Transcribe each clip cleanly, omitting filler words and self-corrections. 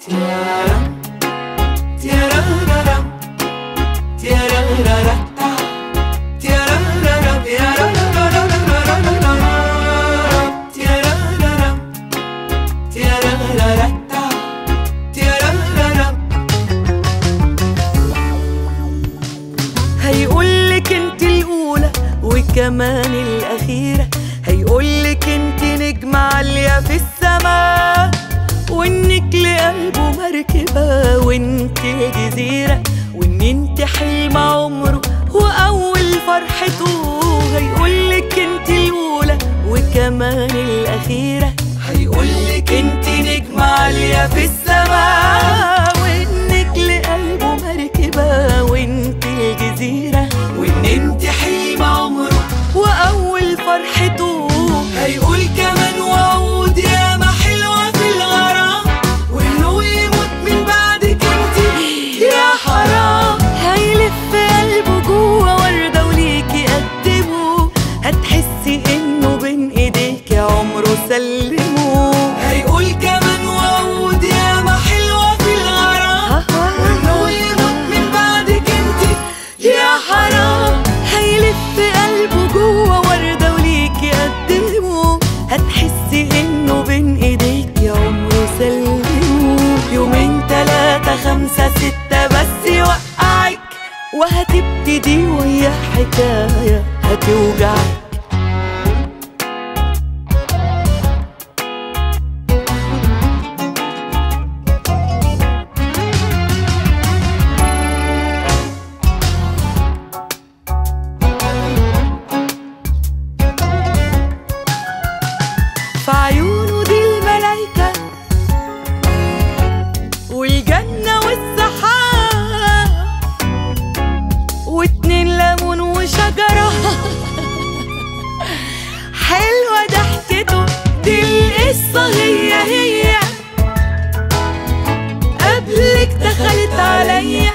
هيقولك انت الأولى وكمان الأخيرة، هيقولك انت نجمة عالية في السماء، وانك لقلبه مركبة وانت الجزيرة، وان انت حلم عمره وأول فرحته. هيقولك انت الأولى وكمان الأخيرة، هيقولك انت نجمة عالية في السماء، وانك لقلبه مركبة وانت الجزيرة، وان انت حلم عمره وأول فرحته. هيقول كمان وعود ياما حلوة في الغرام، وانه يموت من بعدك انت يا حرام. هيلف قلبه جوا وردة وليكي قدمه، هتحسي انه بين ايديك عمره سلمه. هيقول كمان وعود ياما حلوة في الغرام، وانه يموت من بعدك انت يا حرام. هيلف قلبه جوا وردة وليكي قدمه، هتحسي انه بين ايديك عمره سلمه. يومين 3 5 6 بس يوقعك، وهتبتدي ويا حكاية هتوجعك. في عيونه دي الملايكة والجنة والسحاب، واتنين ليمون وشجرة حلوة ضحكته. دي القصة هي قبلك دخلت عليا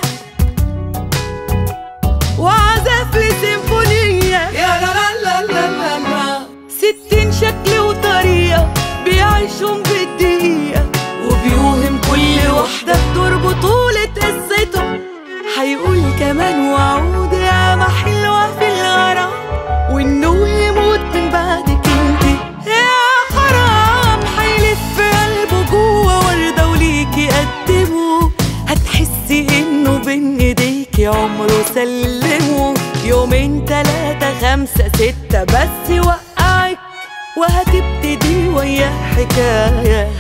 وعزف لي سيمفونية. يا لا لا لا لا لا 60 شكل وطريقة بيعيشهم بالدقيقة، وبيوهم كل واحدة بدور بطولة قصته. هيقول كمان وعود ياما حلوة في الغرام، وانه يموت من بعدك انت يا حرام. هيلف قلبه جوا وردة وليكي قدمه، هتحسي انه بين ايديكي عمره سلمه. يومين 3 5 6 بس يوقعك، وهتبتدي ويا حكاية